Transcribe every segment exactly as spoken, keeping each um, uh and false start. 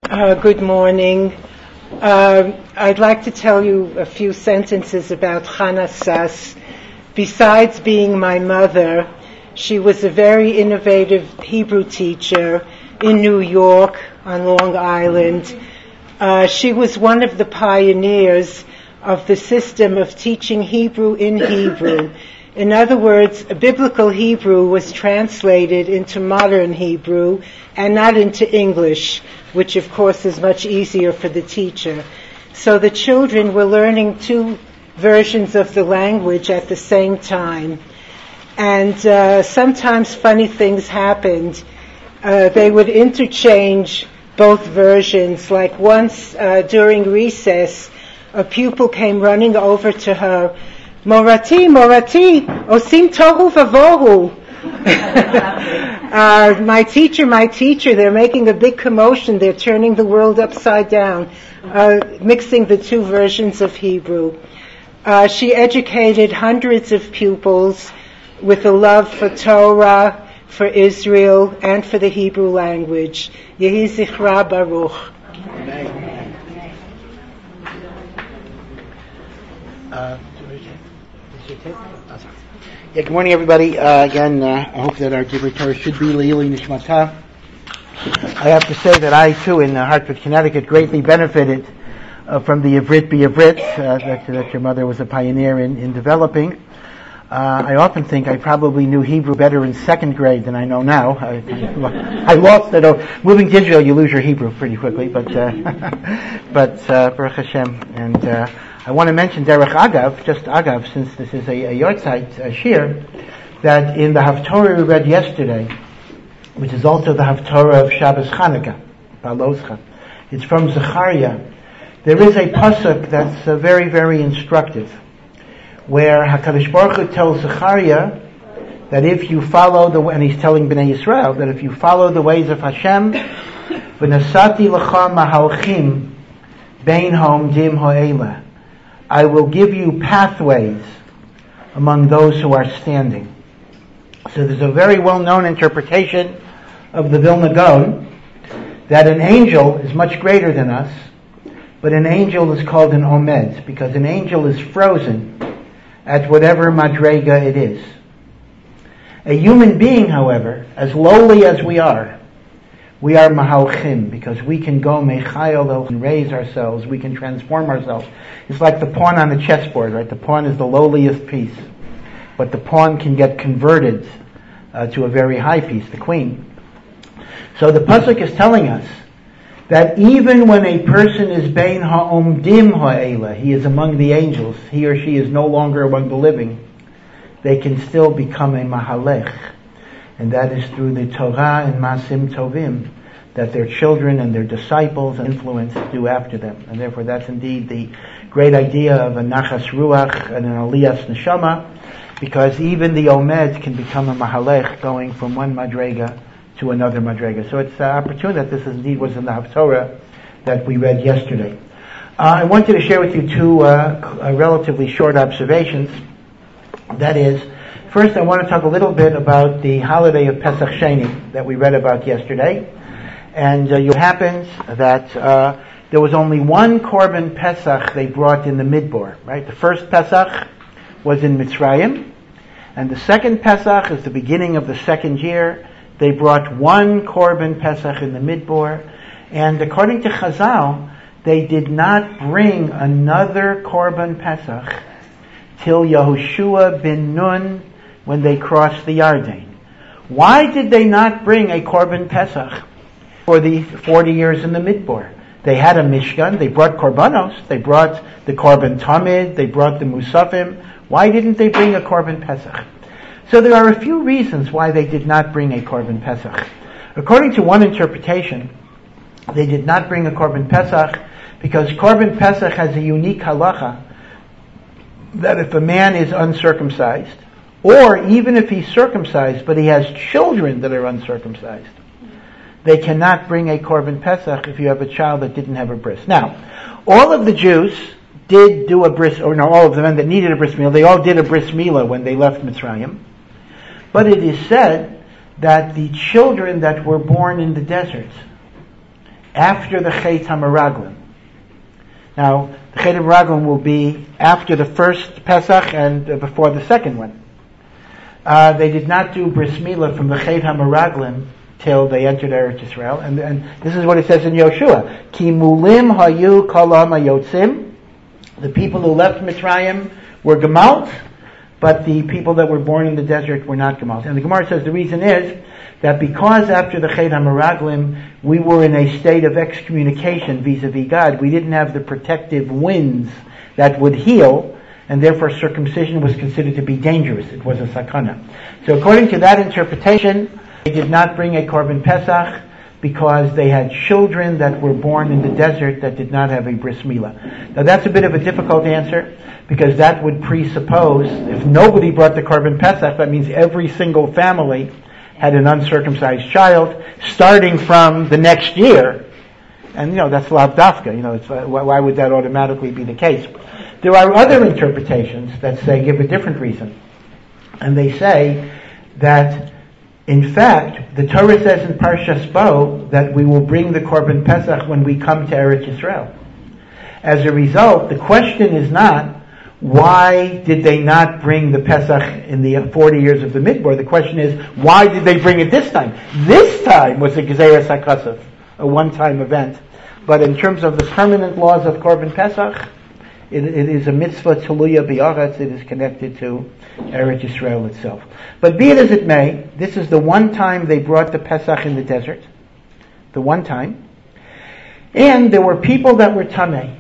Uh, good morning. Uh, I'd like to tell you a few sentences about Chana Sass. Besides being my mother, she was a very innovative Hebrew teacher in New York on Long Island. Uh, she was one of the pioneers of the system of teaching Hebrew in Hebrew. In other words, biblical Hebrew was translated into modern Hebrew and not into English, which of course is much easier for the teacher. So the children were learning two versions of the language at the same time. And uh, sometimes funny things happened. Uh, they would interchange both versions. Like once uh, during recess, a pupil came running over to her, Morati, Morati, osim tohu vavohu. uh, my teacher, my teacher, they're making a big commotion. They're turning the world upside down, uh, mixing the two versions of Hebrew. Uh, she educated hundreds of pupils with a love for Torah, for Israel, and for the Hebrew language. Yehi zichra baruch. Uh, Yeah, good morning, everybody. Uh, again, uh, I hope that our Divrei Torah should be Leili Nishmata. I have to say that I, too, in uh, Hartford, Connecticut, greatly benefited uh, from the Ivrit B'Ivrit uh, that, that your mother was a pioneer in, in developing. Uh, I often think I probably knew Hebrew better in second grade than I know now. I, I lost it. Oh, moving to Israel, you lose your Hebrew pretty quickly, but uh, but uh, Baruch Hashem. And uh, I want to mention Derech Agav, just Agav, since this is a, a Yortzeit uh, Shir, that in the Haftorah we read yesterday, which is also the Haftorah of Shabbos Chanukah, Baloscha, it's from Zechariah. There is a pasuk that's uh, very, very instructive, where HaKadosh Baruch Hu tells Zechariah that if you follow the way, and he's telling Bnei Yisrael, that if you follow the ways of Hashem, v'nasati l'cha mahalchim bein ha'omdim ha'ela, I will give you pathways among those who are standing. So there's a very well-known interpretation of the Vilna Gaon that an angel is much greater than us, but an angel is called an omed, because an angel is frozen at whatever madrega it is. A human being, however, as lowly as we are, we are mahalchim, because we can go mechayel and raise ourselves, we can transform ourselves. It's like the pawn on the chessboard, right? The pawn is the lowliest piece, but the pawn can get converted uh, to a very high piece, the queen. So the pasuk is telling us that even when a person is bein ha'omdim ha'ela, he is among the angels, he or she is no longer among the living, they can still become a mahalech. And that is through the Torah and Masim Tovim that their children and their disciples and influence do after them. And therefore that's indeed the great idea of a Nachas Ruach and an Aliyas Neshama, because even the Omed can become a Mahalech, going from one Madrega to another Madrega. So it's uh, opportune that this indeed was in the Haftorah that we read yesterday. Uh, I wanted to share with you two uh, relatively short observations. That is, first, I want to talk a little bit about the holiday of Pesach Sheni that we read about yesterday. And uh, it happens that uh, there was only one Korban Pesach they brought in the Midbar, right? The first Pesach was in Mitzrayim, and the second Pesach is the beginning of the second year. They brought one Korban Pesach in the Midbar, and according to Chazal, they did not bring another Korban Pesach till Yehoshua bin Nun, when they crossed the Yarden. Why did they not bring a Korban Pesach for the forty years in the Midbar? They had a Mishkan, they brought Korbanos, they brought the Korban Tamid, they brought the Musafim. Why didn't they bring a Korban Pesach? So there are a few reasons why they did not bring a Korban Pesach. According to one interpretation, they did not bring a Korban Pesach because Korban Pesach has a unique halacha that if a man is uncircumcised, or even if he's circumcised, but he has children that are uncircumcised, they cannot bring a Korban Pesach if you have a child that didn't have a bris. Now, all of the Jews did do a bris, or no, all of the men that needed a bris milah, they all did a bris milah when they left Mitzrayim. But it is said that the children that were born in the desert, after the Chet HaMeraglim. Now, the Chet HaMeraglim will be after the first Pesach and uh, before the second one. Uh, they did not do Bris Milah from the Chet HaMeraglim till they entered Eretz Yisrael. And, and this is what it says in Yoshua. Ki mulim hayu kolam hayotzim. The people who left Mitzrayim were Gemalt, but the people that were born in the desert were not Gemalt. And the Gemara says the reason is that because after the Chet HaMeraglim we were in a state of excommunication vis-a-vis God, we didn't have the protective winds that would heal, and therefore circumcision was considered to be dangerous. It was a sakana. So according to that interpretation, they did not bring a Korban Pesach because they had children that were born in the desert that did not have a Bris Milah. Now that's a bit of a difficult answer, because that would presuppose, if nobody brought the Korban Pesach, that means every single family had an uncircumcised child, starting from the next year. And, you know, that's lav dafka. You know, it's, uh, why would that automatically be the case? There are other interpretations that say, give a different reason. And they say that, in fact, the Torah says in Parshas Bo that we will bring the Korban Pesach when we come to Eretz Yisrael. As a result, the question is not, why did they not bring the Pesach in the forty years of the Midbar? The question is, why did they bring it this time? This time was a Gezeres HaKasav, a one-time event. But in terms of the permanent laws of Korban Pesach, it, it is a mitzvah tuluya b'aretz. It is connected to Eretz Yisrael itself. But be it as it may, this is the one time they brought the Pesach in the desert. The one time. And there were people that were tamei.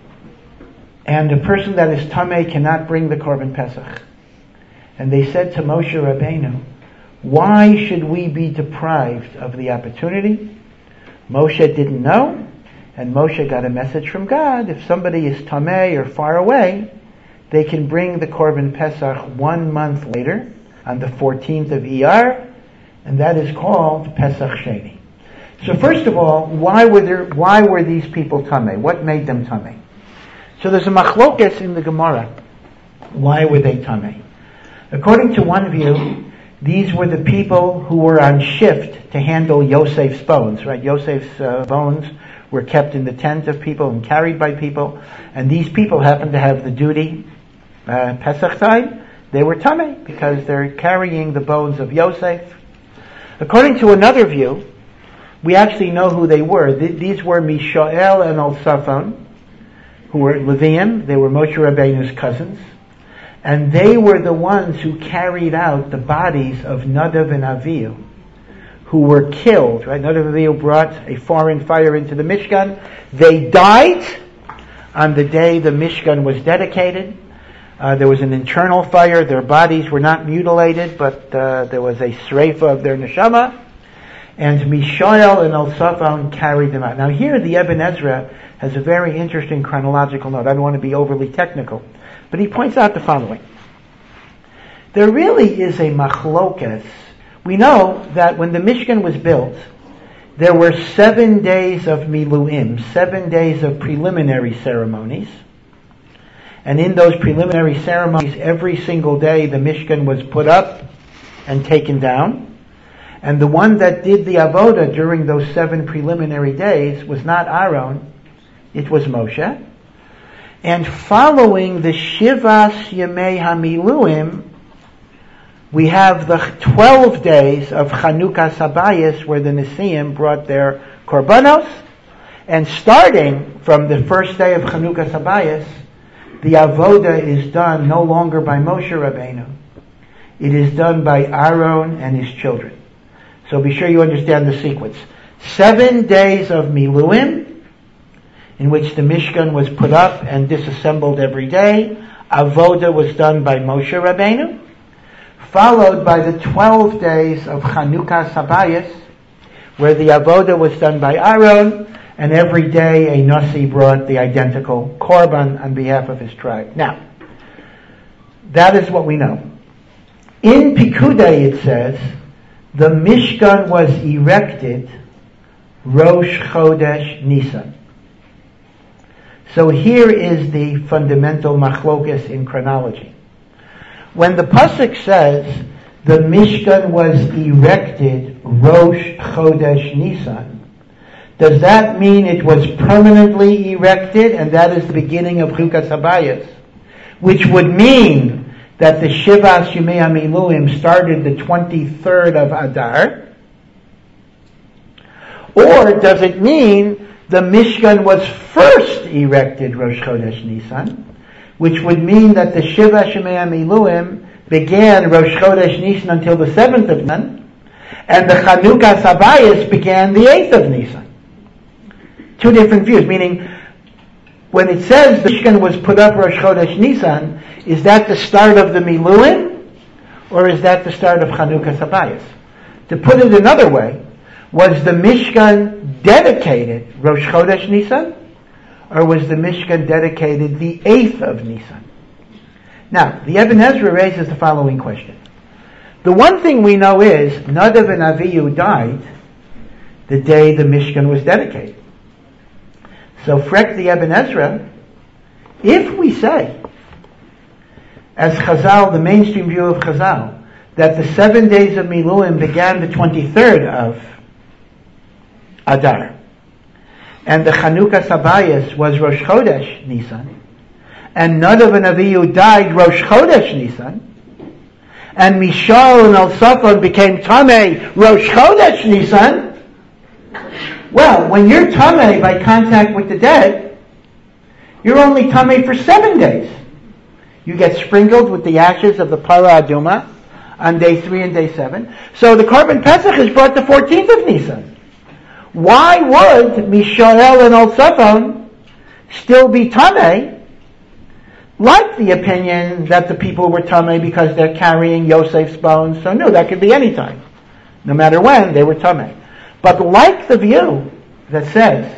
And a person that is tamei cannot bring the Korban Pesach. And they said to Moshe Rabbeinu, why should we be deprived of the opportunity? Moshe didn't know, and Moshe got a message from God. If somebody is tamei or far away, they can bring the Korban Pesach one month later, on the fourteenth of Iyar, and that is called Pesach Sheni. So first of all, why were there, why were these people tamei? What made them tamei? So there's a machlokes in the Gemara. Why were they tamei? According to one view, these were the people who were on shift to handle Yosef's bones, right? Yosef's uh, bones were kept in the tent of people and carried by people, and these people happened to have the duty, uh, Pesach time. They were tamei because they're carrying the bones of Yosef. According to another view, we actually know who they were. Th- these were Mishael and Elsaphon, who were Leviim. They were Moshe Rabbeinu's cousins. And they were the ones who carried out the bodies of Nadav and Avihu, who were killed, right? Nadav and Avihu brought a foreign fire into the Mishkan. They died on the day the Mishkan was dedicated. Uh, there was an internal fire. Their bodies were not mutilated, but uh, there was a sreifa of their neshama. And Mishael and Elsaphon carried them out. Now here the Ibn Ezra has a very interesting chronological note. I don't want to be overly technical, but he points out the following. There really is a machlokes. We know that when the Mishkan was built, there were seven days of miluim, seven days of preliminary ceremonies. And in those preliminary ceremonies, every single day the Mishkan was put up and taken down. And the one that did the avoda during those seven preliminary days was not Aaron, it was Moshe. And following the Shivas Yemei HaMiluim, we have the twelve days of Chanukah Sabayis where the Nesiim brought their korbanos. And starting from the first day of Chanukah Sabayis, the avoda is done no longer by Moshe Rabbeinu. It is done by Aaron and his children. So be sure you understand the sequence. Seven days of Miluim, in which the Mishkan was put up and disassembled every day. Avoda was done by Moshe Rabbeinu, followed by the twelve days of Chanukah Sabayis, where the avoda was done by Aaron, and every day a Nasi brought the identical korban on behalf of his tribe. Now, that is what we know. In Pikudei it says, the Mishkan was erected Rosh Chodesh Nisan. So here is the fundamental machlokas in chronology. When the pasuk says the Mishkan was erected Rosh Chodesh Nisan, does that mean it was permanently erected, and that is the beginning of Chukas Habayis, which would mean that the Shivas Yemei HaMiluim started the twenty-third of Adar? Or does it mean the Mishkan was first erected Rosh Chodesh Nisan, which would mean that the Shivas Yemei HaMiluim began Rosh Chodesh Nisan until the seventh of Nisan, and the Chanukah Habayis began the eighth of Nisan? Two different views, meaning when it says the Mishkan was put up Rosh Chodesh Nisan, is that the start of the Miluim, or is that the start of Chanukah Habayis? To put it another way, was the Mishkan dedicated Rosh Chodesh Nisan, or was the Mishkan dedicated the eighth of Nisan? Now, the Eben Ezra raises the following question. The one thing we know is Nadav and Avihu died the day the Mishkan was dedicated. So, frek the Eben Ezra, if we say, as Chazal, the mainstream view of Chazal, that the seven days of Miluim began the twenty-third of Adar, and the Chanukah Habayis was Rosh Chodesh Nisan, and Nadav and Avihu died Rosh Chodesh Nisan, and Mishal and El-Safon became Tameh Rosh Chodesh Nisan. Well, when you're Tameh by contact with the dead, you're only Tameh for seven days. You get sprinkled with the ashes of the Para Aduma on day three and day seven. So the Korban Pesach is brought the fourteenth of Nisan. Why would Mishael and El-Safon still be Tameh, like the opinion that the people were Tameh because they're carrying Yosef's bones? So no, that could be any time. No matter when, they were Tameh. But like the view that says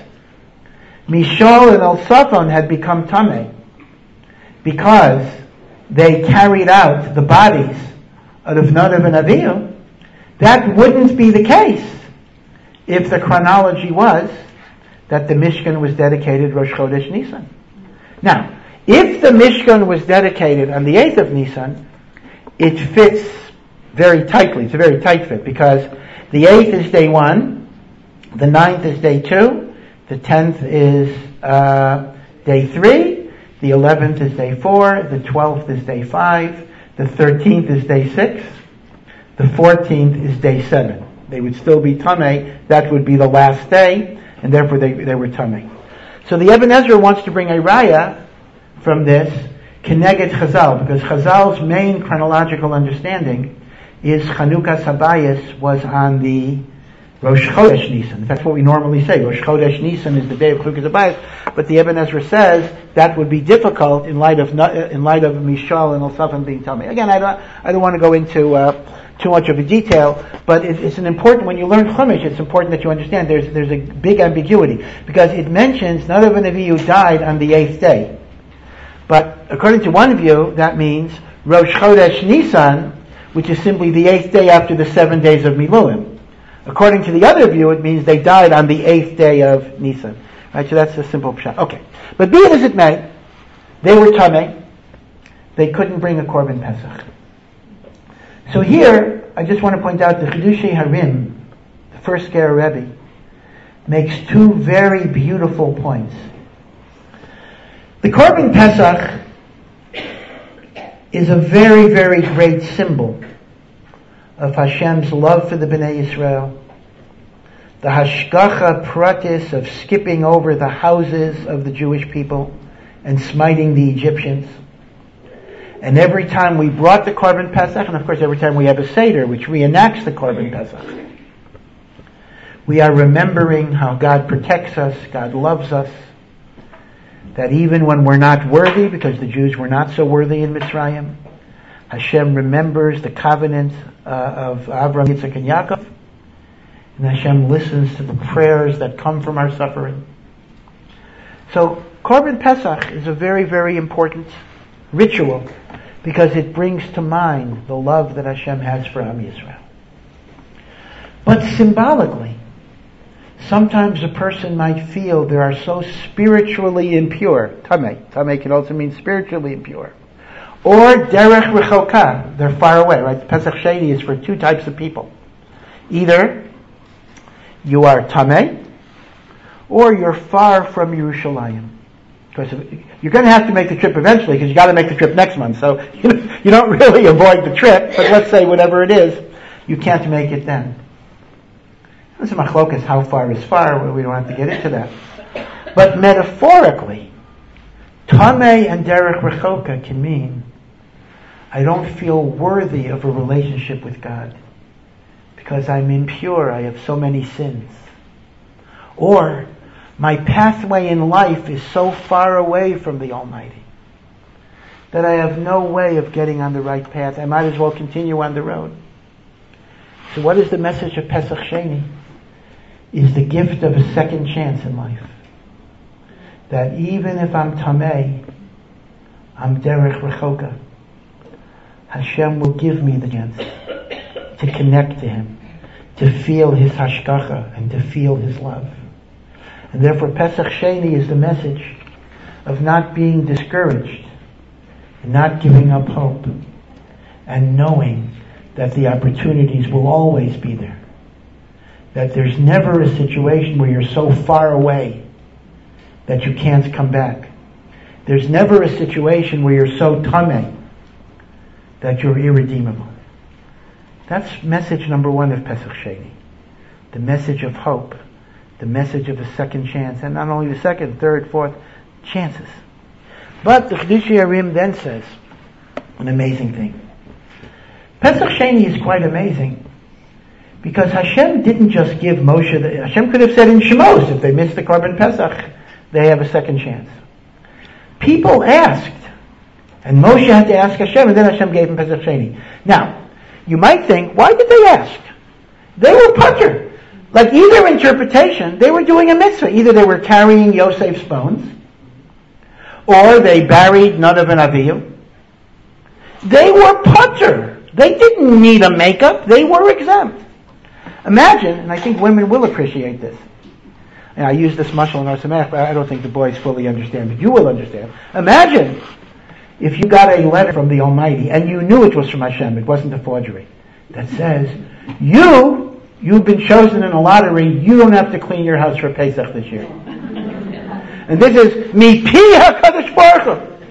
Mishal and El-Safon had become Tameh because they carried out the bodies of Nadav and Avihu, that wouldn't be the case if the chronology was that the Mishkan was dedicated Rosh Chodesh Nisan. Now, if the Mishkan was dedicated on the eighth of Nisan, it fits very tightly. It's a very tight fit because the eighth is day one, the ninth is day two, the tenth is uh, day three, the eleventh is day four, the twelfth is day five, the thirteenth is day six, the fourteenth is day seven. They would still be Tameh. That would be the last day, and therefore they, they were Tameh. So the Eben Ezra wants to bring a raya from this, Keneged Chazal, because Chazal's main chronological understanding is Chanukah Habayis was on the Rosh Chodesh Nisan. That's what we normally say. Rosh Chodesh Nisan is the day of Chanukah Habayis, but the Eben Ezra says that would be difficult in light of in light of Mishal and El-Safon being Tameh. Again, I don't I don't want to go into uh, too much of a detail, but it, it's an important, when you learn Chumash, it's important that you understand there's there's a big ambiguity, because it mentions Nadav and Avihu died on the eighth day. But according to one view, that means Rosh Chodesh Nisan, which is simply the eighth day after the seven days of Miluim. According to the other view, it means they died on the eighth day of Nisan. Right, so that's a simple pshat. Okay. But be it as it may, they were Tameh. They couldn't bring a Korban Pesach. So here, I just want to point out the Chidushei Harim, the first Ger Rebbe, makes two very beautiful points. The Korban Pesach is a very, very great symbol of Hashem's love for the Bnei Yisrael, the hashgacha pratis of skipping over the houses of the Jewish people and smiting the Egyptians. And every time we brought the Korban Pesach, and of course every time we have a Seder which reenacts the Korban Pesach, we are remembering how God protects us, God loves us, that even when we're not worthy, because the Jews were not so worthy in Mitzrayim, Hashem remembers the covenant uh, of Avraham, Yitzchak, and Yaakov, and Hashem listens to the prayers that come from our suffering. So, Korban Pesach is a very, very important ritual because it brings to mind the love that Hashem has for Am Yisrael. But symbolically, sometimes a person might feel they are so spiritually impure. Tameh. Tameh can also mean spiritually impure. Or derech rechoka, they're far away, right? Pesach Sheni is for two types of people. Either you are Tameh, or you're far from Yerushalayim. Because you're going to have to make the trip eventually, because you got to make the trip next month. So you know, you don't really avoid the trip, but let's say whatever it is, you can't make it then. This is machlokas, how far is far? We don't have to get into that. But metaphorically, Tameh and Derech Rechoka can mean I don't feel worthy of a relationship with God because I'm impure, I have so many sins. Or my pathway in life is so far away from the Almighty that I have no way of getting on the right path. I might as well continue on the road. So what is the message of Pesach Sheni? Is the gift of a second chance in life. That even if I'm Tameh, I'm Derech Rechoka, Hashem will give me the chance to connect to Him, to feel His hashgacha and to feel His love. And therefore Pesach Sheni is the message of not being discouraged, and not giving up hope, and knowing that the opportunities will always be there. That there's never a situation where you're so far away that you can't come back. There's never a situation where you're so tameh that you're irredeemable. That's message number one of Pesach Sheni. The message of hope. The message of a second chance. And not only the second, third, fourth chances. But the Chiddushei HaRim then says an amazing thing. Pesach Sheni is quite amazing because Hashem didn't just give Moshe, the, Hashem could have said in Shemos, if they missed the Korban Pesach, they have a second chance. People asked, and Moshe had to ask Hashem, and then Hashem gave him Pesach Sheni. Now, you might think, why did they ask? They were putter. Like either interpretation, they were doing a mitzvah. Either they were carrying Yosef's bones, or they buried Nadav and Avihu. They were putter. They didn't need a makeup. They were exempt. Imagine, and I think women will appreciate this. And I use this mashal in our Samech, but I don't think the boys fully understand, but you will understand. Imagine if you got a letter from the Almighty and you knew it was from Hashem, it wasn't a forgery, that says, you, you've been chosen in a lottery, you don't have to clean your house for Pesach this year. And this is Mi Pi HaKadosh Baruch Hu.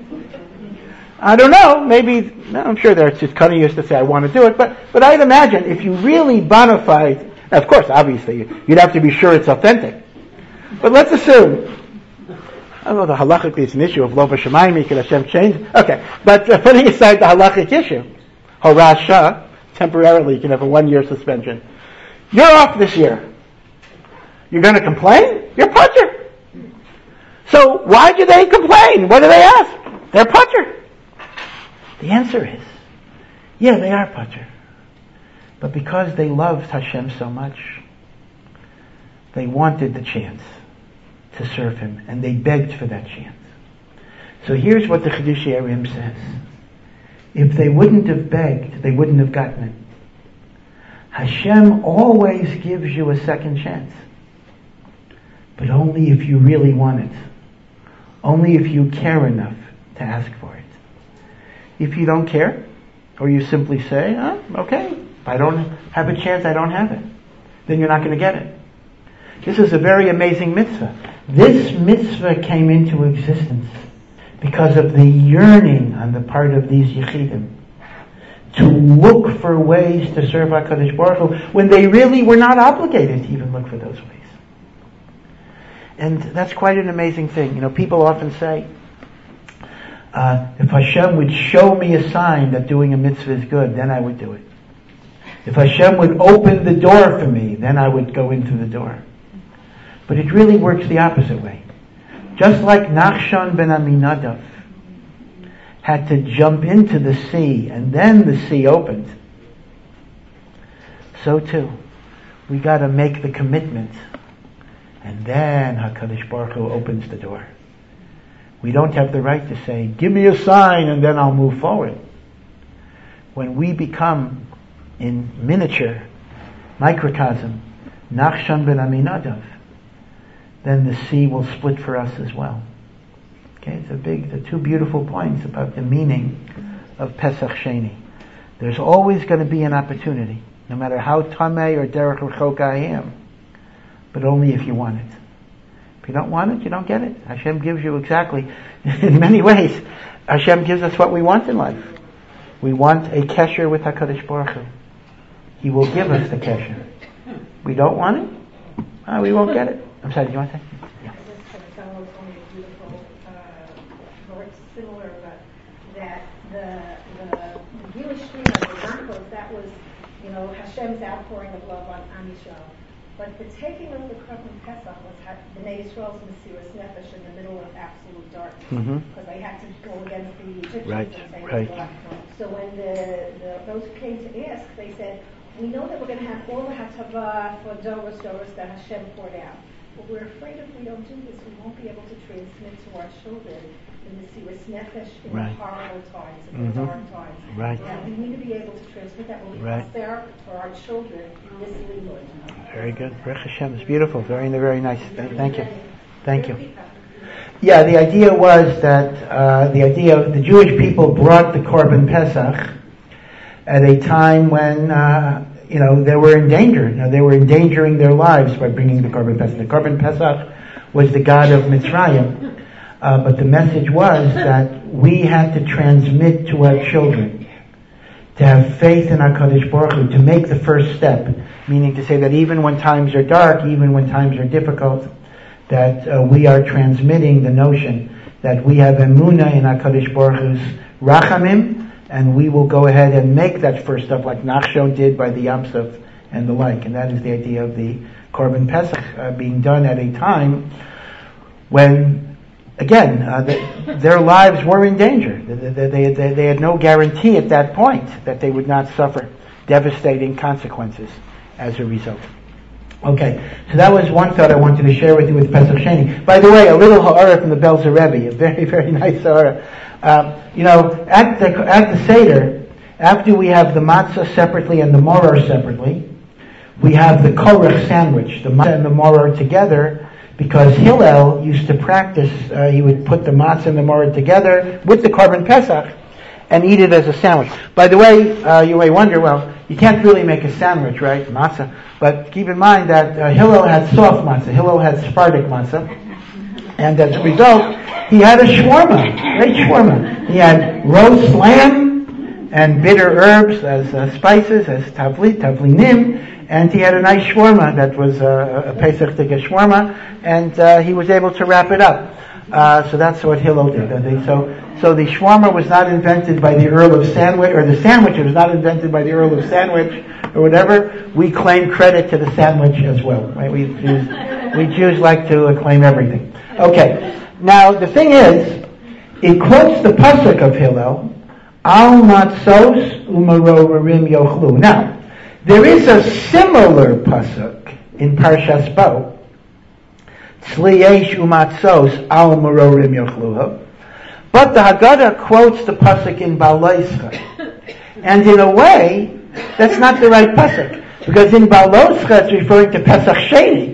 I don't know, maybe, I'm sure there's just cunning used to say I want to do it, but, but I'd imagine if you really bona fide, now of course, obviously, you'd have to be sure it's authentic. But let's assume, I don't know, the halachically it's an issue of Lo B'Shamayim, could Hashem change? Okay, but uh, putting aside the halachic issue, Horasha, temporarily you can have a one-year suspension. You're off this year. You're going to complain? You're putter. So why do they complain? What do they ask? They're putter. The answer is, yeah, they are putter. But because they loved Hashem so much, they wanted the chance to serve Him, and they begged for that chance. So here's what the Chiddushei HaRim says. If they wouldn't have begged, they wouldn't have gotten it. Hashem always gives you a second chance. But only if you really want it. Only if you care enough to ask for it. If you don't care, or you simply say, oh, okay, if I don't have a chance, I don't have it, then you're not going to get it. This is a very amazing mitzvah. This mitzvah came into existence because of the yearning on the part of these Yechidim to look for ways to serve HaKadosh Baruch Hu when they really were not obligated to even look for those ways. And that's quite an amazing thing. You know, people often say, uh, if Hashem would show me a sign that doing a mitzvah is good, then I would do it. If Hashem would open the door for me, then I would go into the door. But it really works the opposite way. Just like Nachshon ben Aminadav had to jump into the sea and then the sea opened, so too, we got to make the commitment and then HaKadosh Baruch Hu opens the door. We don't have the right to say, give me a sign and then I'll move forward. When we become, in miniature, microcosm, Nachshon ben Aminadav, then the sea will split for us as well. Okay, it's a big, the two beautiful points about the meaning of Pesach Sheni. There's always going to be an opportunity, no matter how tameh or derech rechoka I am, but only if you want it. If you don't want it, you don't get it. Hashem gives you exactly, in many ways, Hashem gives us what we want in life. We want a kesher with HaKadosh Baruch Hu. He will give us the kesher. We don't want it, uh, we won't get it. I'm sorry, do you want to say? Yeah. That was only a beautiful uh, word, similar, but that the the, the Jewish thing of the Broncos, that was, you know, Hashem's outpouring of love on Am Yisrael. But the taking of the Korban Pesach was Bnei Yisrael's Mesiras Nefesh in the middle of absolute darkness, because mm-hmm. they had to go against the Egyptians. Right, and say, right. So when the, the those who came to ask, they said, we know that we're going to have all the Hatava for Doros Doros that Hashem poured out. But we're afraid if we don't do this, we won't be able to transmit to our children the Mesiras Nefesh in right. the horrible times, in mm-hmm. the dark times. Right. Now, we need to be able to transmit that when we right. pass there for our children this limud. Very good. Baruch Hashem. It's beautiful. Very, very nice. Thank you. Thank you. Yeah, the idea was that uh, the idea of the Jewish people brought the Korban Pesach at a time when uh, you know they were in danger. You know, they were endangering their lives by bringing the Korban Pesach. The Korban Pesach was the god of Mitzrayim, uh, but the message was that we had to transmit to our children to have faith in HaKadosh Baruch Hu, to make the first step, meaning to say that even when times are dark, even when times are difficult, that uh, we are transmitting the notion that we have emunah in HaKadosh Baruch Hu's rachamim, and we will go ahead and make that first step like Nachshon did by the Yam Suf and the like. And that is the idea of the Korban Pesach uh, being done at a time when, again, uh, the, their lives were in danger. They, they, they, they had no guarantee at that point that they would not suffer devastating consequences as a result. Okay, so that was one thought I wanted to share with you with Pesach Sheni. By the way, a little ha'ara from the Belzer Rebbe, a very, very nice ha'ara. Um, you know, at the at the Seder, after we have the matzah separately and the moror separately, we have the korach sandwich, the matzah and the moror together, because Hillel used to practice, uh, he would put the matzah and the moror together with the Korban Pesach and eat it as a sandwich. By the way, uh, you may wonder, well, you can't really make a sandwich, right? Matzah. But keep in mind that uh, Hillel had soft matzah. Hillel had Sephardic matzah. And as a result, he had a shawarma, great shawarma. He had roast lamb and bitter herbs as uh, spices, as tavli, tavlinim, and he had a nice shawarma that was uh, a Pesach Tika shawarma, and uh, he was able to wrap it up. Uh, so that's what Hillel did. Uh, they, so, so the shawarma was not invented by the Earl of Sandwich, or the sandwich was not invented by the Earl of Sandwich, or whatever. We claim credit to the sandwich as well. Right? We Jews, we Jews like to uh, claim everything. Okay. Now the thing is, it quotes the pasuk of Hillel, Al matzos umarorim yochlu. Now, there is a similar pasuk in Parshas Bo. Tzliyesh umatzos al marorim yochluha. But the Haggadah quotes the pasuk in Baloscha. And in a way, that's not the right pasuk. Because in Baloscha it's referring to Pesach Sheni.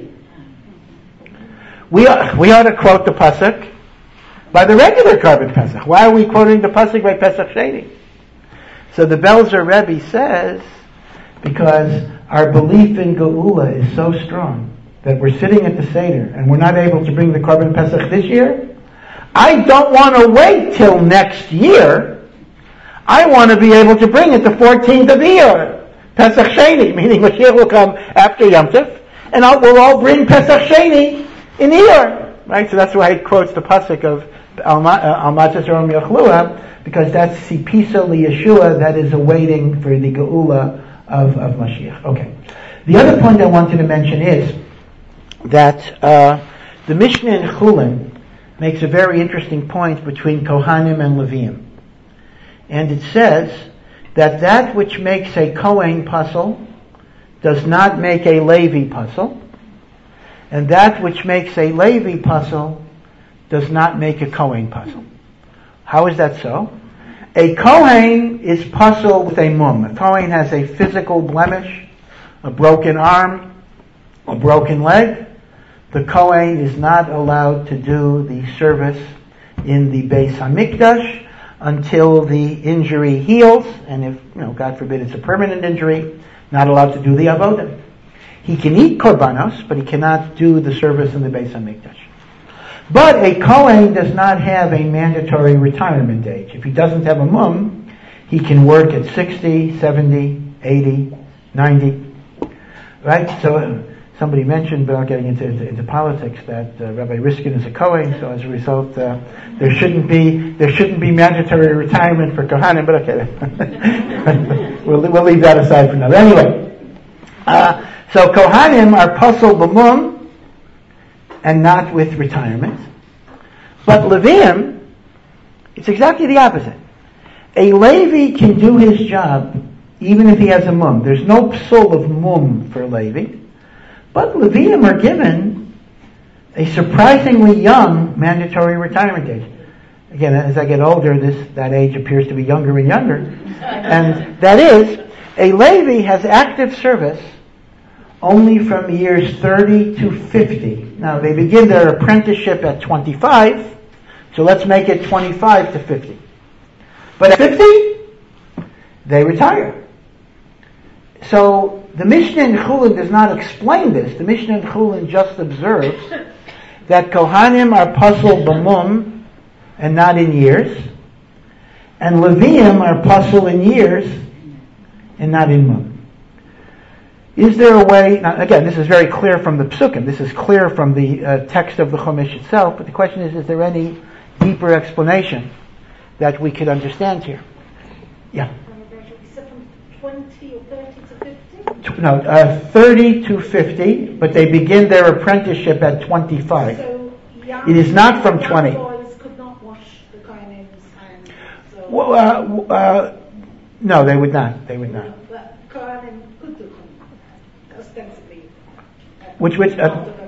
We, are, we ought to quote the pasuk by the regular Korban Pesach. Why are we quoting the pasuk by Pesach Sheni? So the Belzer Rebbe says, because our belief in Geula is so strong that we're sitting at the Seder and we're not able to bring the Korban Pesach this year, I don't want to wait till next year. I want to be able to bring it the fourteenth of the year, Pesach Sheni, meaning Mashiach will come after Yom Tov, and I'll, we'll all bring Pesach Sheni in here, right? So that's why it quotes the pasuk of Al Matzos Umarorim Yochluha, because that's Sipisa LiYeshua, that is awaiting for the Geula of, of Mashiach. Okay. The other point I wanted to mention is that uh, the Mishnah in Chulin makes a very interesting point between Kohanim and Leviim. And it says that that which makes a Kohen puzzle does not make a Levi puzzle, and that which makes a Levi puzzle does not make a Kohen puzzle. How is that so? A Kohen is puzzled with a mum. A Kohen has a physical blemish, a broken arm, a broken leg. The Kohen is not allowed to do the service in the Beis HaMikdash until the injury heals, and if, you know, God forbid it's a permanent injury, not allowed to do the avodah. He can eat korbanos, but he cannot do the service in the Beis HaMikdash. But a Kohen does not have a mandatory retirement age. If he doesn't have a mum, he can work at sixty, seventy, eighty, ninety. Right? So uh, somebody mentioned, without getting into, into, into politics, that uh, Rabbi Riskin is a Kohen, so as a result, uh, there shouldn't be there shouldn't be mandatory retirement for Kohanim, but okay. we'll, we'll leave that aside for now. But anyway, uh, so Kohanim are pasol b'mum, and not with retirement. But Leviim, it's exactly the opposite. A Levi can do his job even if he has a mum. There's no psul of mum for Levi. But Leviim are given a surprisingly young mandatory retirement age. Again, as I get older, this that age appears to be younger and younger. And that is, a Levi has active service only from years thirty to fifty. Now, they begin their apprenticeship at twenty-five, so let's make it twenty-five to fifty. But at fifty, they retire. So, the Mishnah in Chulin does not explain this. The Mishnah in Chulin just observes that Kohanim are pasol b'mum and not in years, and Leviim are pasol in years and not in mum. Is there a way, now again, this is very clear from the Psukim, this is clear from the uh, text of the Chumash itself, but the question is, is there any deeper explanation that we could understand here? Yeah? From twenty or thirty to fifty? No, uh, thirty to fifty, but they begin their apprenticeship at twenty-five. So young, it is not from young twenty. boys could not wash the Kohanim's hands. So Well, uh, uh, no, they would not, they would not. But Kohanim could do it, ostensibly. Which, which, uh, After the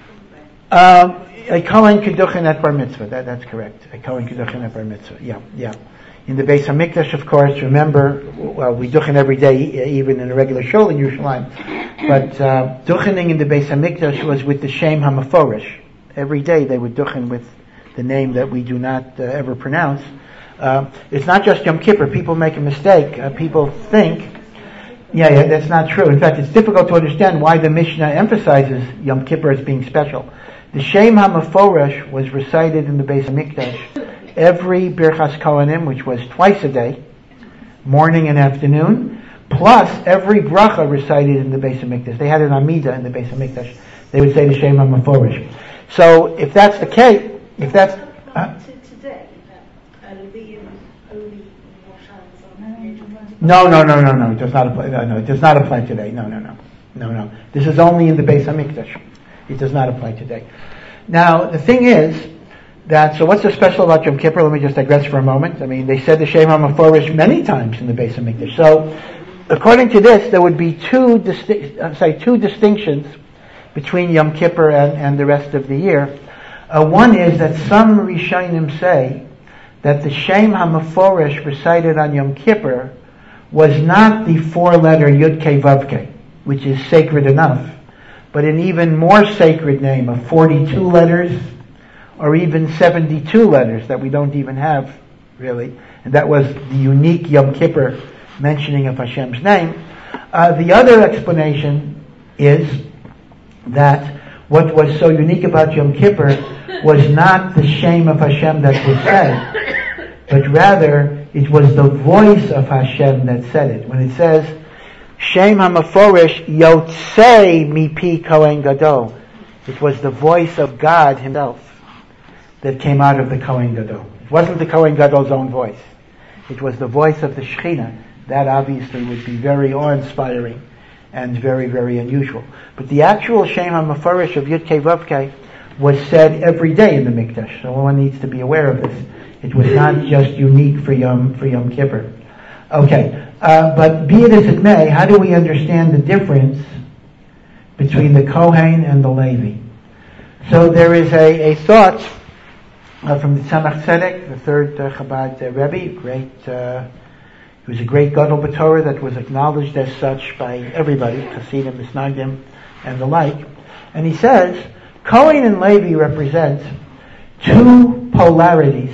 mitzvah, Um, a Kohen Keduchen at Bar Mitzvah. That, that's correct. A Kohen Keduchen at Bar Mitzvah. Yeah, yeah. In the Beis Hamikdash, of course, remember, well, we duchen every day, even in a regular shul in Yerushalayim. But uh, duchening in the Beis Hamikdash was with the Shem HaMeforish. Every day they would duchen with the name that we do not uh, ever pronounce. Uh, it's not just Yom Kippur. People make a mistake. Uh, people think, yeah, yeah, that's not true. In fact, it's difficult to understand why the Mishnah emphasizes Yom Kippur as being special. The Shem HaMeforish was recited in the Beis Hamikdash every Birchas Kohanim, which was twice a day, morning and afternoon, plus every bracha recited in the Beis Hamikdash. They had an Amida in the Beis Hamikdash. They would say the Shem HaMeforish. So, if that's the case, if that's uh, today, uh, Leviim only wash hands on the age of twenty. no, no, no, no, no. It does not apply. No, no, it does not apply today. No, no, no, no, no. This is only in the Beis Hamikdash. It does not apply today. Now, the thing is that, so what's so special about Yom Kippur? Let me just digress for a moment. I mean, they said the Shem HaMeforish many times in the Beis Hamikdash. So, according to this, there would be two, disti- uh, say, two distinctions between Yom Kippur and, and the rest of the year. Uh, one is that some Rishonim say that the Shem HaMeforish recited on Yom Kippur was not the four-letter Yud Kei Vav Kei, which is sacred enough, but an even more sacred name of forty-two letters, or even seventy-two letters that we don't even have, really. And that was the unique Yom Kippur mentioning of Hashem's name. Uh, the other explanation is that what was so unique about Yom Kippur was not the shame of Hashem that was said, but rather it was the voice of Hashem that said it. When it says, Shem HaMeforish Yotzei Mipi Kohen Gadol, it was the voice of God Himself that came out of the Kohen Gadol. It wasn't the Kohen Gadol's own voice. It was the voice of the Shekhinah. That obviously would be very awe-inspiring and very, very unusual. But the actual Shem HaMeforish of Yud Kei Vav Kei was said every day in the Mikdash. So one needs to be aware of this. It was not just unique for Yom, for Yom Kippur. Okay, uh, but be it as it may, how do we understand the difference between the Kohen and the Levi? So there is a, a thought Uh, from the Tzemach Tzedek, the third uh, Chabad uh, Rebbe, great, uh, he was a great Gadol B'Torah that was acknowledged as such by everybody, Hasidim, Misnagdim, and the like. And he says, Kohen and Levi represent two polarities,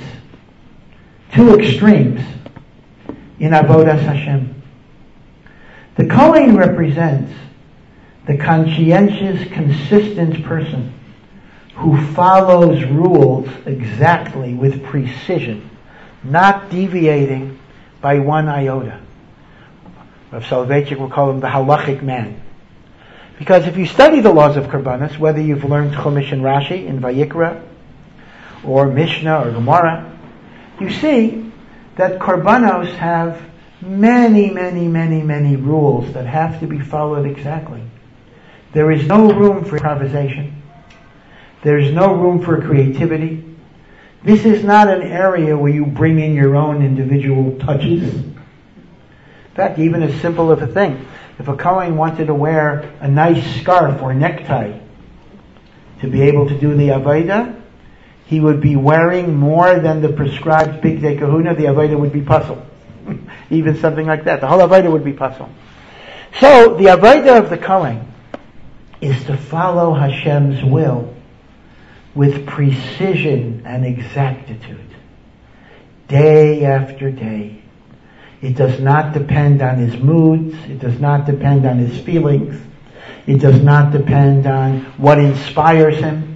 two extremes in Avodas Hashem. The Kohen represents the conscientious, consistent person who follows rules exactly with precision, not deviating by one iota. Rav Soloveitchik will call him the halachic man. Because if you study the laws of Karbanos, whether you've learned Chumash and Rashi in Vayikra, or Mishnah or Gemara, you see that Karbanos have many, many, many, many rules that have to be followed exactly. There is no room for improvisation. There is no room for creativity. This is not an area where you bring in your own individual touches. In fact, even as simple of a thing, if a Kohen wanted to wear a nice scarf or necktie to be able to do the Avodah, he would be wearing more than the prescribed Bigdei Kahuna, the Avodah would be puzzle. Even something like that. The whole Avodah would be puzzle. So, the Avodah of the Kohen is to follow Hashem's will with precision and exactitude. Day after day. It does not depend on his moods. It does not depend on his feelings. It does not depend on what inspires him.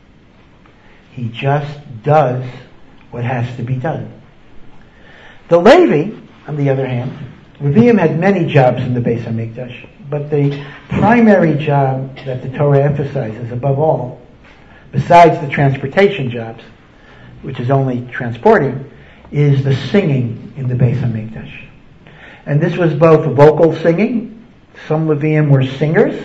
He just does what has to be done. The Levi, on the other hand, Leviim had many jobs in the Beis HaMikdash, but the primary job that the Torah emphasizes above all, besides the transportation jobs, which is only transporting, is the singing in the Beis HaMikdash. And this was both vocal singing, some Leviim were singers,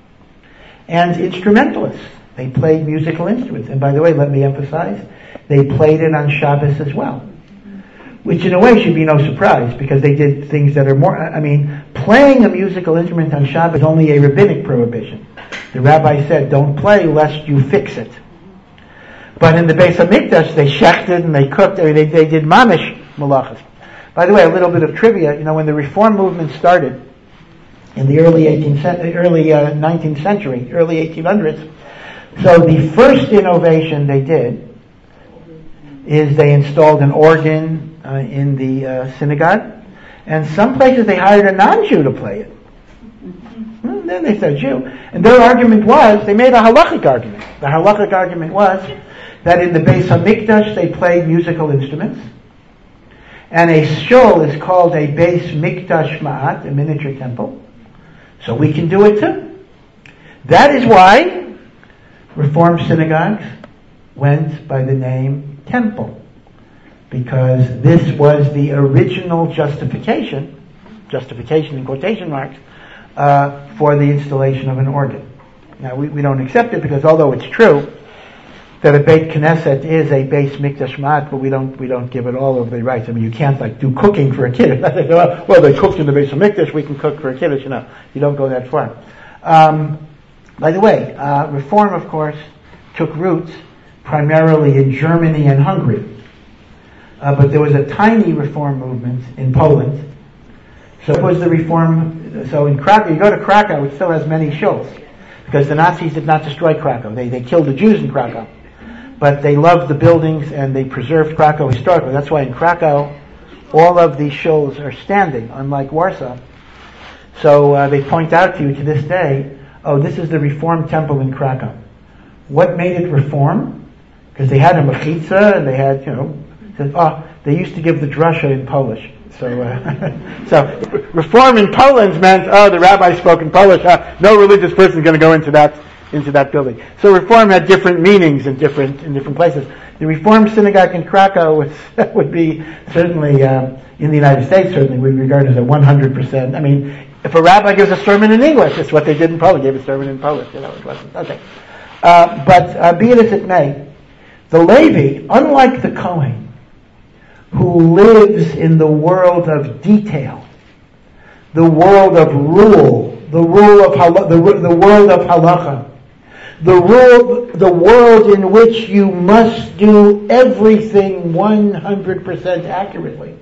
and instrumentalists. They played musical instruments. And by the way, let me emphasize, they played it on Shabbos as well. Which in a way should be no surprise, because they did things that are more, I mean, playing a musical instrument on Shabbos is only a rabbinic prohibition. The rabbi said, don't play lest you fix it. But in the Beis HaMikdash, they shechted and they cooked, I mean, they, they did mamish malachas. By the way, a little bit of trivia, you know, when the Reform movement started in the early eighteenth, early uh, nineteenth century, early eighteen hundreds, so the first innovation they did is they installed an organ uh, in the uh, synagogue, and some places they hired a non-Jew to play it. And then they said Jew. And their argument was, they made a halachic argument. The halachic argument was that in the Beis HaMikdash they played musical instruments, and a shul is called a Beis Mikdash Ma'at, a miniature temple, so we can do it too. That is why Reformed synagogues went by the name temple, because this was the original justification, justification in quotation marks, uh, for the installation of an organ. Now we, we don't accept it, because although it's true that a Beit Knesset is a Beis Mikdash Ma'at, but we don't we don't give it all of the rights. I mean, you can't like do cooking for a kid. Well, they cooked in the Beis Mikdash, we can cook for a kid. You know, you don't go that far. Um, by the way, uh, Reform, of course, took roots primarily in Germany and Hungary, uh, but there was a tiny Reform movement in Poland. So it was the Reform. So in Krakow, you go to Krakow, it still has many shuls, because the Nazis did not destroy Krakow. They they killed the Jews in Krakow. But they loved the buildings and they preserved Krakow historically. That's why in Krakow, all of these shuls are standing, unlike Warsaw. So uh, they point out to you to this day, oh, this is the Reformed temple in Krakow. What made it Reform? Because they had a mechitza and they had, you know, said, oh, they used to give the drasha in Polish. So, uh, so Reform in Poland meant, oh, the rabbi spoke in Polish. Uh, no religious person is going to go into that into that building. So Reform had different meanings in different in different places. The Reform synagogue in Krakow was, would be certainly um, in the United States certainly we regard as a one hundred percent. I mean, if a rabbi gives a sermon in English, it's what they did in Poland. Gave a sermon in Polish. You know, it wasn't okay. Uh, but uh, be it as it may, the Levi, unlike the Kohen, who lives in the world of detail, the world of rule, the rule of hal- the, the world of halacha, the rule, the world in which you must do everything one hundred percent accurately.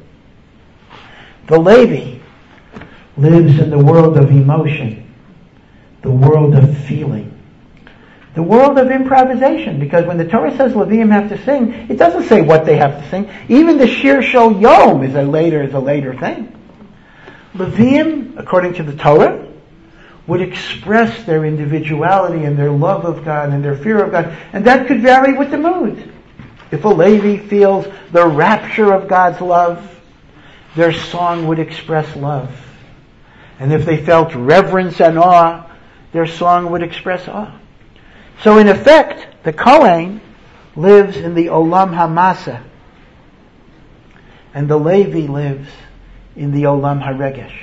The Levi lives in the world of emotion, the world of feeling, the world of improvisation, because when the Torah says Leviim have to sing, it doesn't say what they have to sing. Even the Shir Shel Yom is a later is a later thing. Leviim, according to the Torah, would express their individuality and their love of God and their fear of God. And that could vary with the mood. If a Levi feels the rapture of God's love, their song would express love. And if they felt reverence and awe, their song would express awe. So in effect, the Kohen lives in the Olam HaMasa, and the Levi lives in the Olam HaRegesh.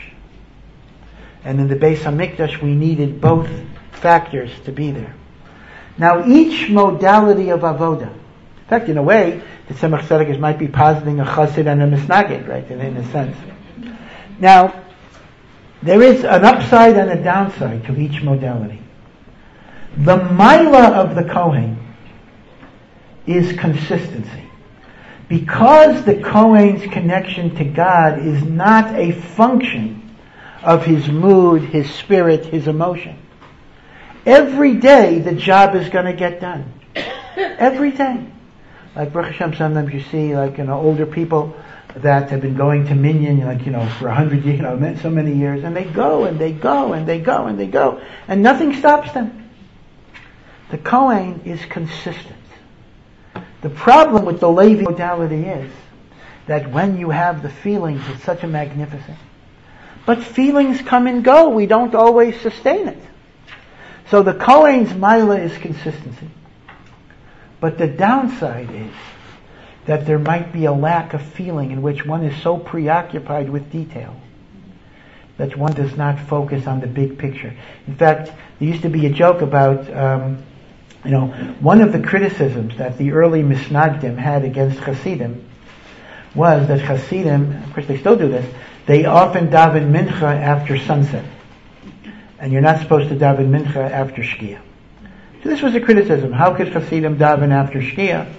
And in the Beis HaMikdash, we needed both factors to be there. Now, each modality of avoda, in fact, in a way, the Tzemach Tzedek might be positing a chassid and a misnagid, right, in, in a sense. Now, there is an upside and a downside to each modality. The Maila of the Kohen is consistency. Because the Kohen's connection to God is not a function of his mood, his spirit, his emotion. Every day the job is going to get done. Every day. Like Baruch Hashem, sometimes you see like, you know, older people that have been going to Minyan, like, you know, for a hundred years, you know, so many years, and they go and they go and they go and they go, and nothing stops them. The Kohen is consistent. The problem with the Levi modality is that when you have the feelings, it's such a magnificent. But feelings come and go. We don't always sustain it. So the Kohen's Maila is consistency. But the downside is that there might be a lack of feeling in which one is so preoccupied with detail that one does not focus on the big picture. In fact, there used to be a joke about, um, you know, one of the criticisms that the early Misnagdim had against Hasidim was that Hasidim, of course they still do this, they often daven mincha after sunset. And you're not supposed to daven mincha after Shkia. So this was a criticism. How could Hasidim daven after Shkia?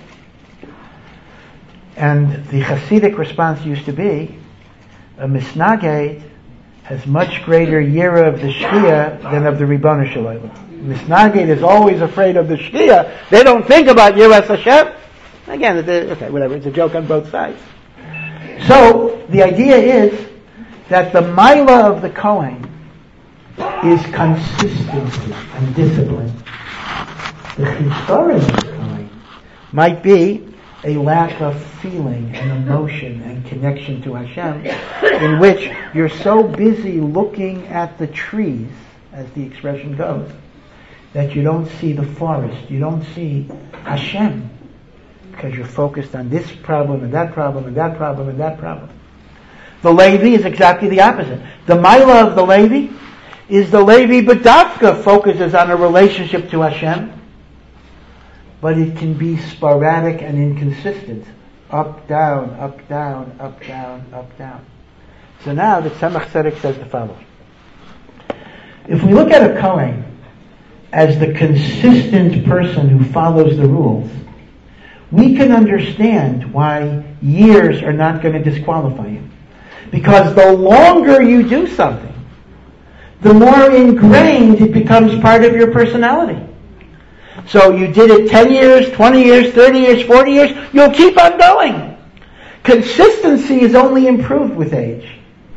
And the Hasidic response used to be, a Misnagid has much greater yira of the Shkia than of the Ribono Shel Olam. Misnagid is always afraid of the Shkia. They don't think about Yiras Hashem. Again, okay, whatever. It's a joke on both sides. So the idea is that the Maila of the Kohen is consistency and discipline. The Chisaron of the Kohen might be a lack of feeling and emotion and connection to Hashem, in which you're so busy looking at the trees, as the expression goes, that you don't see the forest, you don't see Hashem, because you're focused on this problem and that problem and that problem and that problem. The Levi is exactly the opposite. The Maila of the Levi is the Levi B'dafka focuses on a relationship to Hashem, but it can be sporadic and inconsistent. Up, down, up, down, up, down, up, down. So now the Tzemach Tzedek says the following. If we look at a Kohen as the consistent person who follows the rules, we can understand why years are not going to disqualify you. Because the longer you do something, the more ingrained it becomes part of your personality. So you did it ten years, twenty years, thirty years, forty years, you'll keep on going. Consistency is only improved with age.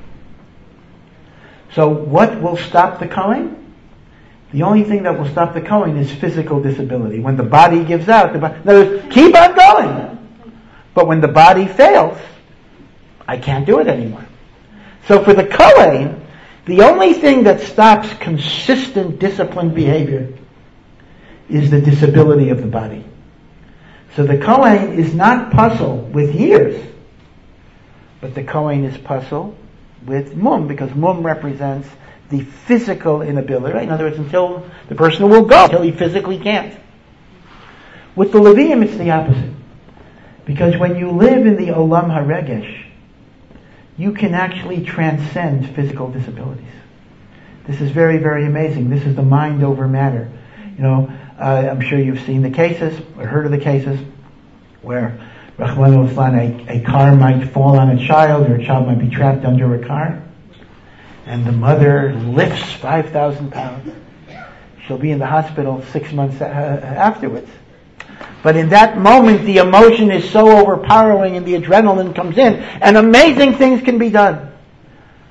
So what will stop the Kohen? The only thing that will stop the Kohen is physical disability. When the body gives out, the body, in other words, keep on going. But when the body fails, I can't do it anymore. So for the Kohen, the only thing that stops consistent, disciplined behavior is the disability of the body. So the Kohen is not puzzled with years, but the Kohen is puzzled with mum, because mum represents the physical inability. Right? In other words, until the person will go, until he physically can't. With the Levium, it's the opposite. Because when you live in the Olam HaRegesh, you can actually transcend physical disabilities. This is very, very amazing. This is the mind over matter. You know, uh, I'm sure you've seen the cases, or heard of the cases, where Rachmana litzlan, a, a car might fall on a child, or a child might be trapped under a car, and the mother lifts five thousand pounds. She'll be in the hospital six months uh, afterwards. But in that moment, the emotion is so overpowering and the adrenaline comes in, and amazing things can be done.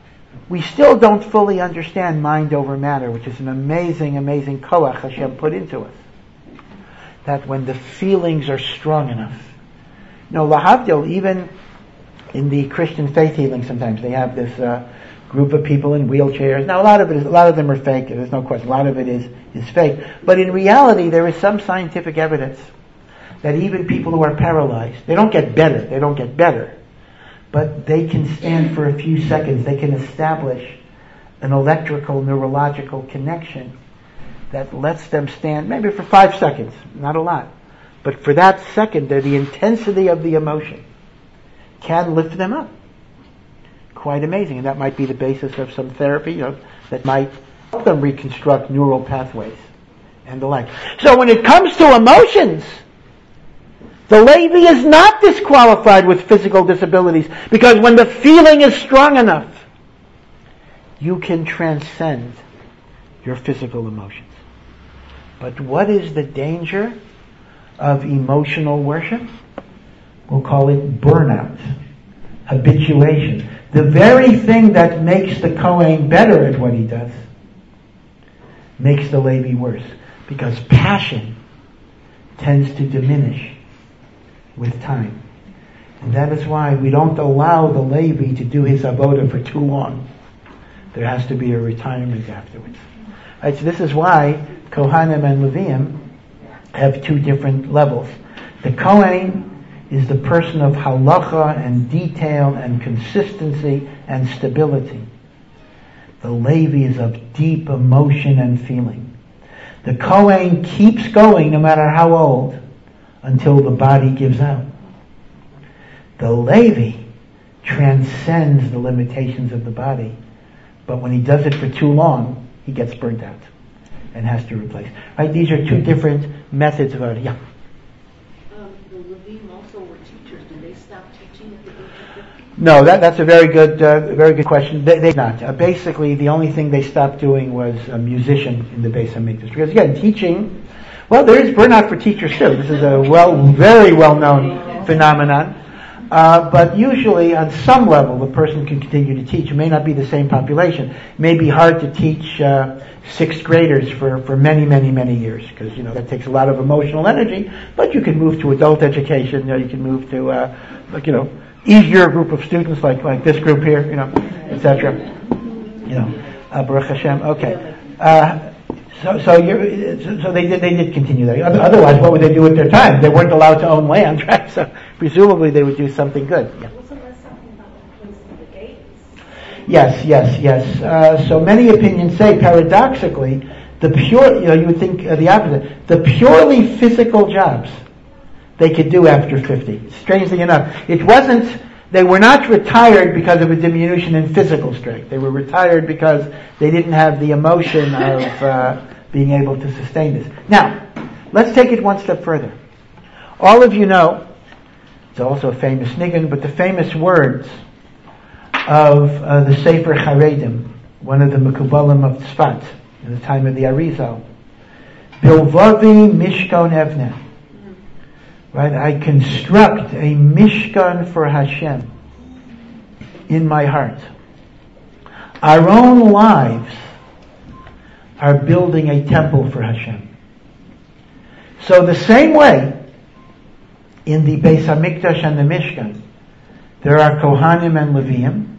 we still don't fully understand mind over matter, which is an amazing, amazing koach Hashem put into us. That when the feelings are strong enough. You know, lahavdil, even in the Christian faith healing sometimes, they have this uh, group of people in wheelchairs. Now a lot of it is, a lot of them are fake, there's no question, a lot of it is, is fake. But in reality, there is some scientific evidence that even people who are paralyzed, they don't get better, they don't get better. But they can stand for a few seconds, they can establish an electrical, neurological connection that lets them stand maybe for five seconds, not a lot. But for that second, the intensity of the emotion can lift them up. Quite amazing. And that might be the basis of some therapy, you know, that might help them reconstruct neural pathways and the like. So when it comes to emotions, the Levi is not disqualified with physical disabilities, because when the feeling is strong enough, you can transcend your physical emotions. But what is the danger of emotional worship? We'll call it burnout, habituation. The very thing that makes the Kohen better at what he does makes the Levi worse, because passion tends to diminish with time. And that is why we don't allow the Levi to do his avodah for too long. There has to be a retirement afterwards. Right, so this is why Kohanim and Leviim have two different levels. The Kohen is the person of halacha and detail and consistency and stability. The Levi is of deep emotion and feeling. The Kohen keeps going no matter how old until the body gives out. The Levi transcends the limitations of the body, but when he does it for too long, he gets burnt out and has to replace. Right? These are two different methods of art. Yeah. Um, the Levim also were teachers. Did they stop teaching at the age of fifty? No, that, that's a very good, uh, very good question. They, they not. Uh, basically, the only thing they stopped doing was a musician in the Beis Hamikdash. Because again, teaching, well, there is burnout for teachers too. This is a well, very well-known phenomenon. Uh, but usually, on some level, the person can continue to teach. It may not be the same population. It may be hard to teach uh, sixth graders for, for many, many, many years, because you know that takes a lot of emotional energy. But you can move to adult education. You know, you can move to, uh, like you know, easier group of students, like like this group here. You know, et cetera. You know, uh, Baruch Hashem. Okay. Uh, So, so, you're, so they did. They did continue that. Otherwise, what would they do with their time? They weren't allowed to own land, right? So, presumably, they would do something good. Yeah. Wasn't there something about replacing the gates? Yes, yes, yes. Uh, so many opinions say, paradoxically, the pure. You know, you would think uh, the opposite. The purely physical jobs they could do after fifty. Strangely enough, it wasn't. They were not retired because of a diminution in physical strength. They were retired because they didn't have the emotion of uh, being able to sustain this. Now, let's take it one step further. All of you know, it's also a famous nigun, but the famous words of uh, the Sefer Charedim, one of the Mekubalim of Tzfat, in the time of the Arizal. Bilvavi Mishkan Evneh. Right, I construct a Mishkan for Hashem in my heart. Our own lives are building a temple for Hashem. So the same way, in the Beis Hamikdash and the Mishkan, there are Kohanim and Leviim.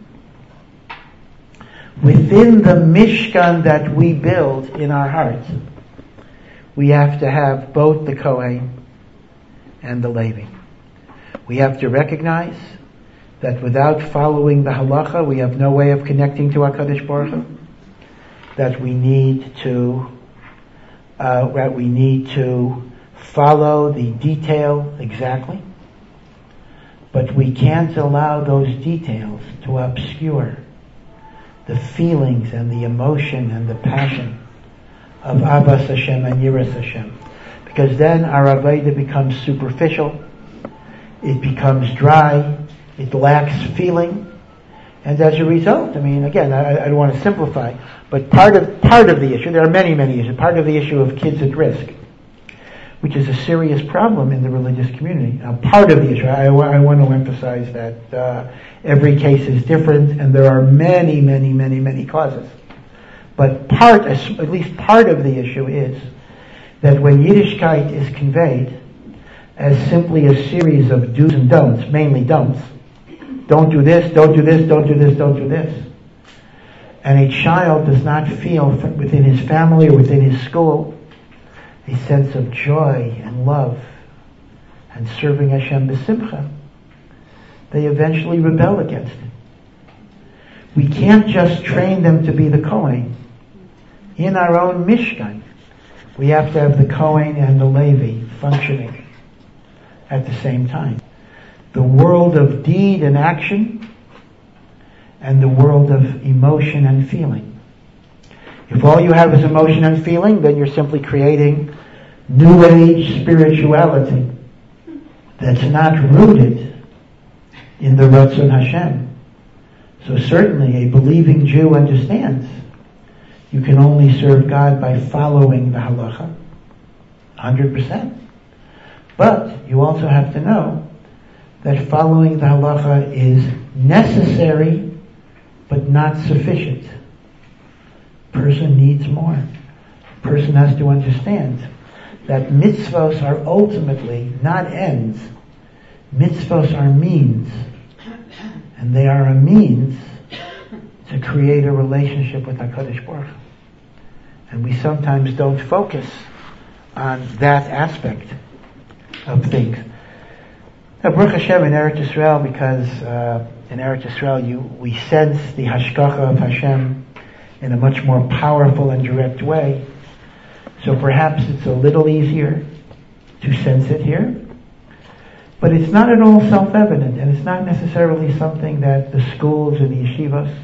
Within the Mishkan that we build in our hearts, we have to have both the Kohen and the Levi. We have to recognize that without following the halacha, we have no way of connecting to HaKadosh Baruch Hu. That we need to, uh, that we need to follow the detail exactly. But we can't allow those details to obscure the feelings and the emotion and the passion of Ahavas Hashem and Yiras Hashem. Because then our avodah becomes superficial, it becomes dry, it lacks feeling, and as a result, I mean, again, I, I don't want to simplify, but part of part of the issue, there are many, many issues, part of the issue of kids at risk. which is a serious problem in the religious community. Now, part of the issue, I, I want to emphasize that uh, every case is different, and there are many, many, many, many causes. But part, at least part of the issue is that when Yiddishkeit is conveyed as simply a series of do's and don'ts, mainly don'ts, don't do this, don't do this, don't do this, don't do this, and a child does not feel within his family or within his school a sense of joy and love and serving Hashem b'simcha, they eventually rebel against it. We can't just train them to be the Kohen. In our own Mishkan, we have to have the Kohen and the Levi functioning at the same time. The world of deed and action and the world of emotion and feeling. If all you have is emotion and feeling, then you're simply creating New Age spirituality that's not rooted in the Ratzon Hashem. So certainly a believing Jew understands you can only serve God by following the halacha, one hundred percent. But you also have to know that following the halacha is necessary but not sufficient. Person needs more. Person has to understand that mitzvos are ultimately not ends. Mitzvos are means. And they are a means to create a relationship with HaKadosh Baruch Hu. And we sometimes don't focus on that aspect of things. Now, Baruch Hashem in Eretz Yisrael, because uh, in Eretz Yisrael you, we sense the hashgacha of Hashem in a much more powerful and direct way. So perhaps it's a little easier to sense it here. But it's not at all self-evident, and it's not necessarily something that the schools or the yeshivas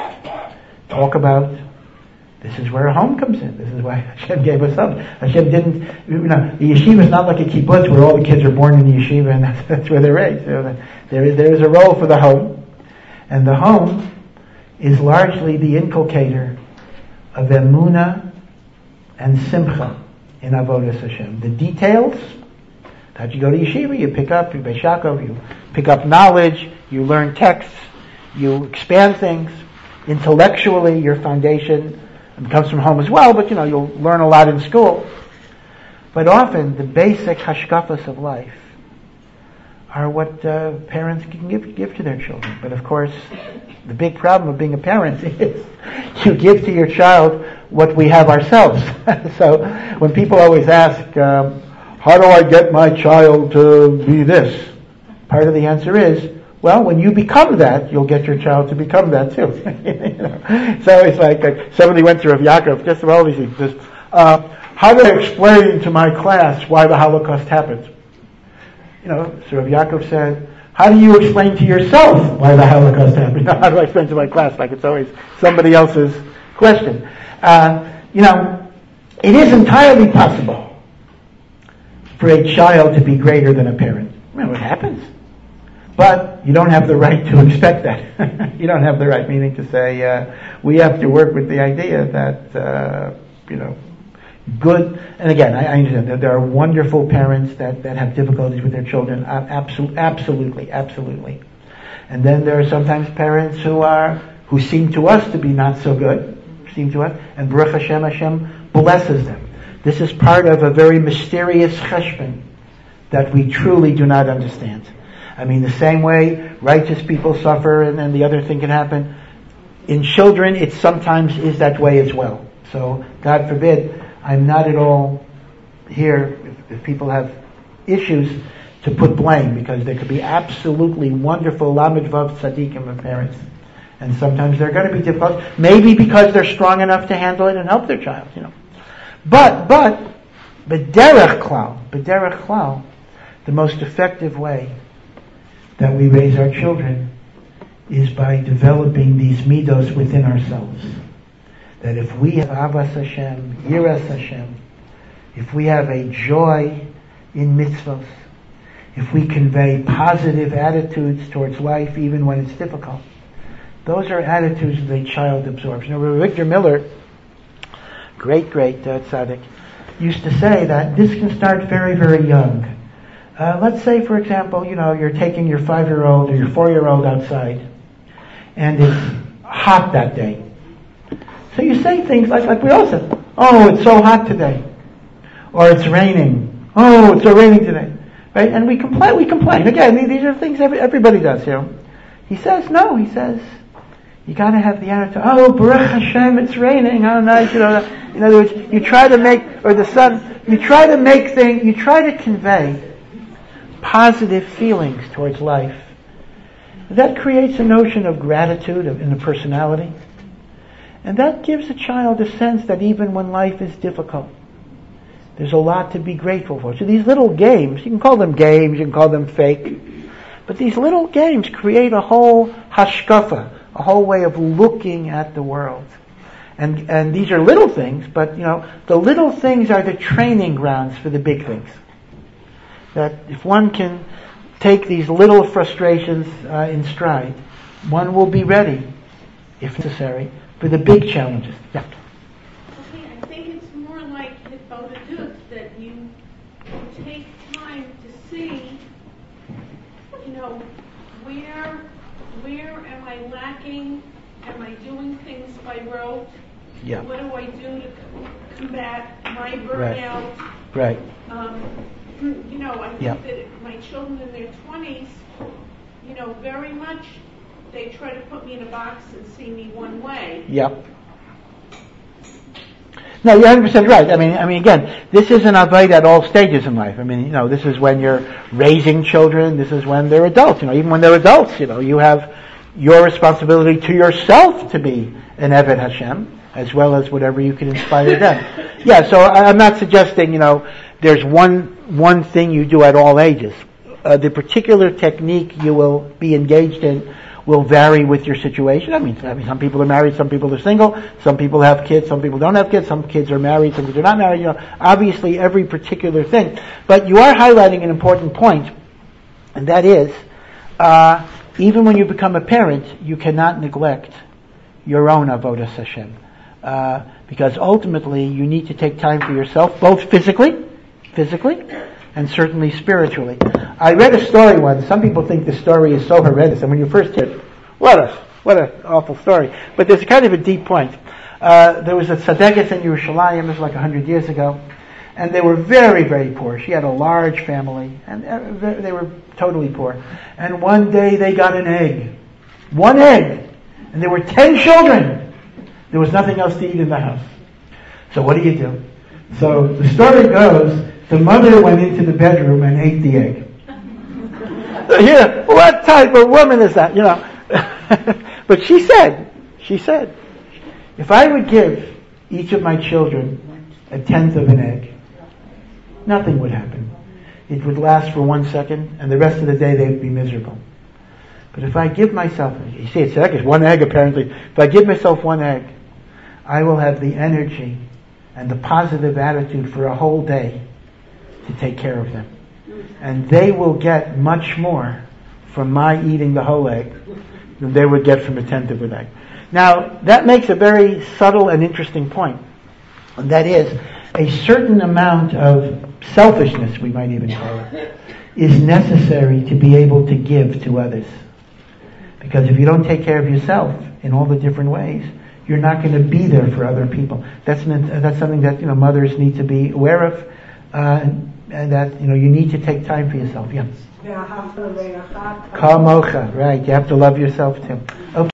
talk about. This is where a home comes in. This is why Hashem gave us up. Hashem didn't, you know, the yeshiva is not like a kibbutz where all the kids are born in the yeshiva and that's, that's where they're raised. So there is, there is a role for the home. And the home is largely the inculcator of emunah and simcha in avodas Hashem. The details, that you go to yeshiva, you pick up, you Beis Yaakov, you pick up knowledge, you learn texts, you expand things. Intellectually, your foundation comes from home as well, but you know, you'll learn a lot in school. But often, the basic hashkafas of life are what uh, parents can give, give to their children. But of course, the big problem of being a parent is you give to your child what we have ourselves. So when people always ask, um, how do I get my child to be this? Part of the answer is, well, when you become that, you'll get your child to become that too. You know? So it's like, like somebody went to Rav Yaakov, just about all these things. Just, uh, how do I explain to my class why the Holocaust happened? You know, so Rav Yaakov said, how do you explain to yourself why the Holocaust happened? How do I explain to my class? Like it's always somebody else's question. Uh, you know, it is entirely possible for a child to be greater than a parent. You know, it happens. But you don't have the right to expect that. You don't have the right, meaning to say, uh, we have to work with the idea that, uh, you know, good, and again, I, I understand that there are wonderful parents that, that have difficulties with their children. Uh, absolutely, absolutely, absolutely. And then there are sometimes parents who are, who seem to us to be not so good, seem to us, and Baruch Hashem, Hashem blesses them. This is part of a very mysterious cheshbon that we truly do not understand. I mean, the same way righteous people suffer and then the other thing can happen. In children, it sometimes is that way as well. So, God forbid, I'm not at all here, if, if people have issues, to put blame, because there could be absolutely wonderful Lamed Vav Tzadikim of parents. And sometimes they're going to be difficult, maybe because they're strong enough to handle it and help their child, you know. But, but, b'derech klal, b'derech klal, the most effective way that we raise our children is by developing these midos within ourselves. That if we have avas Hashem, yiras Hashem, if we have a joy in mitzvos, if we convey positive attitudes towards life even when it's difficult, those are attitudes that a child absorbs. You know, Victor Miller, great, great uh, tzaddik, used to say that this can start very, very young. Uh, let's say, for example, you know, you're taking your five-year-old or your four-year-old outside, and it's hot that day. So you say things like, like we all said, oh, it's so hot today. Or it's raining. Oh, it's so raining today. Right? And we complain, we complain. Again, these are things every, everybody does, you know. He says, no, he says, you gotta have the attitude, oh, Baruch Hashem, it's raining, how nice, you know. In other words, you try to make, or the sun, you try to make things, you try to convey positive feelings towards life. That creates a notion of gratitude in the personality. And that gives a child a sense that even when life is difficult, there's a lot to be grateful for. So these little games, you can call them games, you can call them fake, but these little games create a whole hashkafa, a whole way of looking at the world. And and these are little things, but you know, the little things are the training grounds for the big things. That if one can take these little frustrations uh, in stride, one will be ready, if necessary, for the big challenges. Yeah. Okay, I think it's more like Hitbodedut, that you take time to see, you know, where where am I lacking? Am I doing things by rote? Yeah. What do I do to combat my burnout? Right. Um, you know, I think yeah. that my children in their twenties, you know, very much they try to put me in a box and see me one way. Yep. No, you're one hundred percent right. I mean, I mean, again, this is an avoid at all stages in life. I mean, you know, this is when you're raising children. This is when they're adults. You know, even when they're adults, you know, you have your responsibility to yourself to be an Eved Hashem, as well as whatever you can inspire them. Yeah. So I'm not suggesting, you know, there's one one thing you do at all ages. Uh, the particular technique you will be engaged in will vary with your situation. I mean, I mean, some people are married, some people are single, some people have kids, some people don't have kids, some kids are married, some kids are not married. You know, obviously every particular thing. But you are highlighting an important point, and that is, uh, even when you become a parent, you cannot neglect your own avodas Hashem, uh, because ultimately you need to take time for yourself, both physically, physically, and certainly spiritually. I read a story once. Some people think the story is so horrendous, and when you first hear it, what a what an awful story. But there's kind of a deep point. Uh, there was a tzaddikus in Yerushalayim, this was like a hundred years ago, and they were very, very poor. She had a large family, and they were totally poor. And one day they got an egg, one egg, and there were ten children. There was nothing else to eat in the house. So what do you do? So the story goes, the mother went into the bedroom and ate the egg. Yeah, what type of woman is that? You know. But she said, she said, if I would give each of my children a tenth of an egg, nothing would happen. It would last for one second, and the rest of the day they would be miserable. But if I give myself, you see, it's egg, it's one egg apparently. If I give myself one egg, I will have the energy and the positive attitude for a whole day to take care of them. And they will get much more from my eating the whole egg than they would get from a tenth of an egg. Now, that makes a very subtle and interesting point. And that is, a certain amount of selfishness, we might even call it, is necessary to be able to give to others. Because if you don't take care of yourself in all the different ways, you're not going to be there for other people. That's an, that's something that, you know, mothers need to be aware of, uh, and, and that, you know, you need to take time for yourself. Yeah. Kamocha, right? You have to love yourself too. Okay.